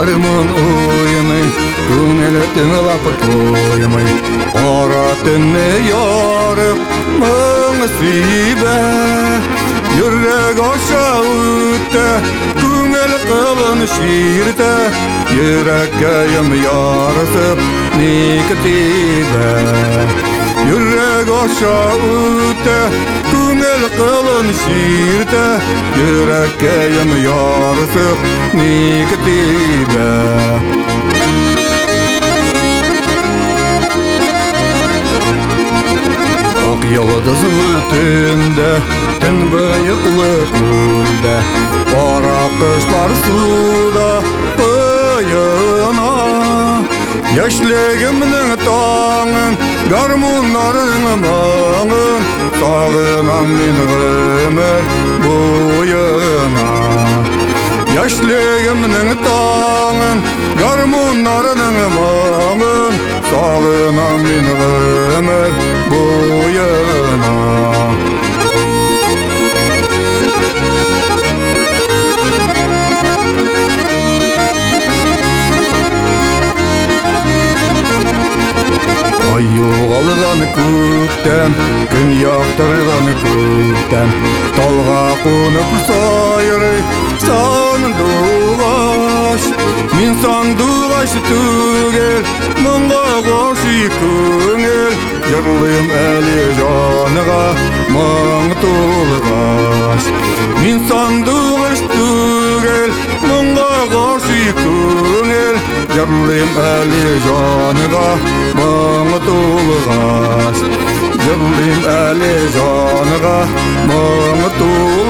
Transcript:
Garımın uyumun Güngel tınlap koyamay Aratını yarıp Mığısıbe Yürek aşağıda Güngel kılın şiirde Yürekkayım yarısıp Nikatibe Yürek aşağıda Güngel kılın şiirde Yürekkayım yarısıp Nikatibe Ak yıldızın üstünde Tün bıyıklı gülde Kara kuşlar suda Bıyığına Yaşlığımın tağın Garmunların mağın Sağınan min ömür boyuna Yaşlığımın tağın Garmunların mağın Sağınan min ömür boyuna Ay yoğalgan kökten, gün yaktırgan kökten Dalga konup sayırı sandıgaş Min sandıgaş tügel, mınga koşu köngel Yırlıyım eli canıga, mıng tulgaş Min sandıgaş tügel, mınga koşu köngel Yırlıyım eli canıga, mıng tulgaş Yırlıyım eli canıga, mıng tulgaş